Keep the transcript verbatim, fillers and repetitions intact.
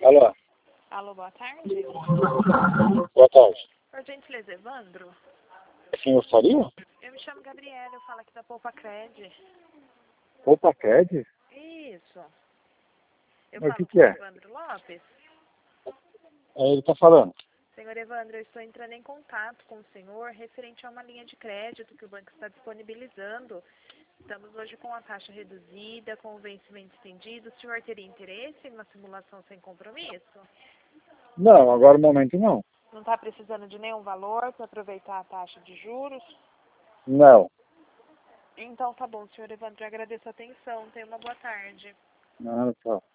Alô? Alô, boa tarde. Boa tarde. Por gentileza, Evandro? Quem gostaria? Eu me chamo Gabriela, eu falo aqui da Poupa Cred. Opa, Cred? Isso. Eu Mas o falo que com que o é? Evandro Lopes. É, ele tá falando. Senhor Evandro, eu estou entrando em contato com o senhor referente a uma linha de crédito que o banco está disponibilizando. Estamos hoje com a taxa reduzida, com o vencimento estendido. O senhor teria interesse em uma simulação sem compromisso? Não, agora no momento não. Não está precisando de nenhum valor para aproveitar a taxa de juros? Não. Então tá bom, senhor Evandro, eu agradeço a atenção. Tenha uma boa tarde. Não, tchau.